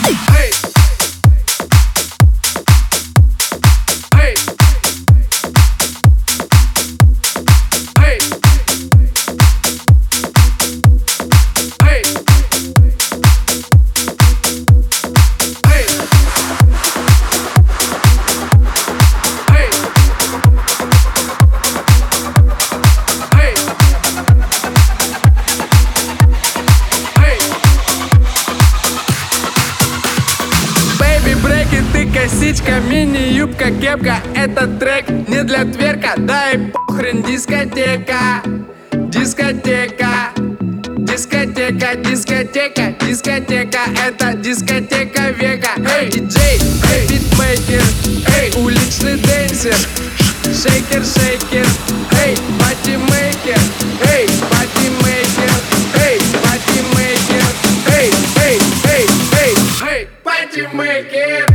Косичка, мини-юбка, кепка. Этот трек не для тверка. Да и похрен, дискотека. Дискотека. Дискотека, дискотека, дискотека. Это дискотека века. Эй, диджей, эй, битмейкер, эй, уличный денсер. Шейкер, шейкер, эй, патимейкер, эй, патимейкер, эй, патимейкер, эй, эй, эй, эй, эй, патимейкер.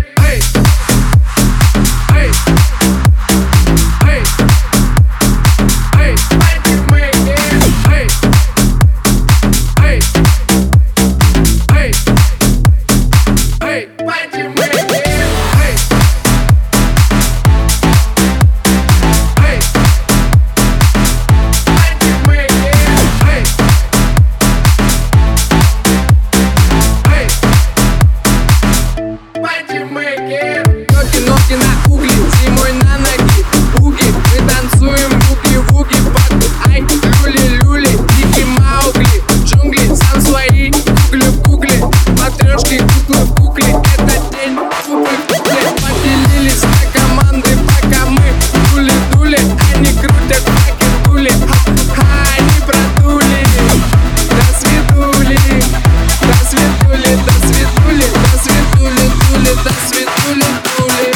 Ноги на угли, зимой на ноги, буги. Мы танцуем буги-вуги под ай, люли-люли, дикий Маугли. Джунгли, сам свои, куклю-кукли. Матрешки, куклы в кукле. Это день куклы в кукле. Поделились на команды, пока мы дули-дули. Они крутят факер-дули. Ха-ха, они продули. До светули, до светули, до светули, до светули, дули, до светули, дули.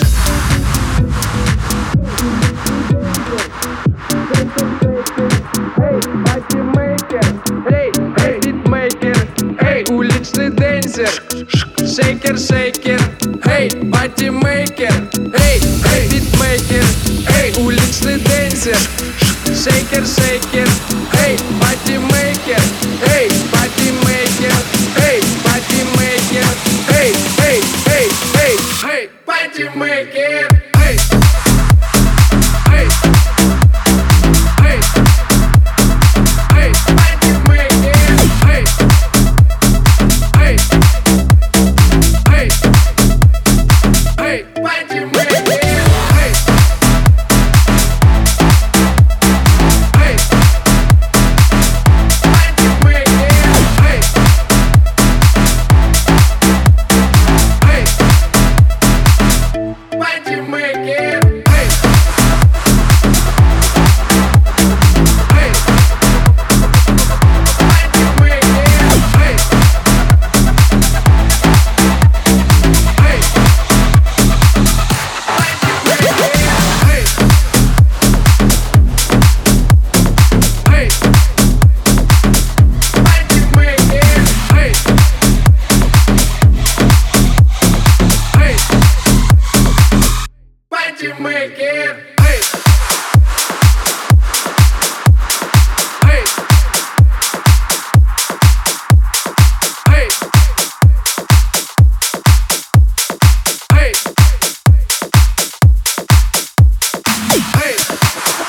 Уличный денсер, шейкер, шейкер, эй, патимейкер, эй, эй, битмейкер, эй, уличный денсер, шейкер, шейкер, эй, патимейкер, эй, патимейкер, эй, патимейкер, эй, эй, эй, эй, эй, патимейкер. Hey!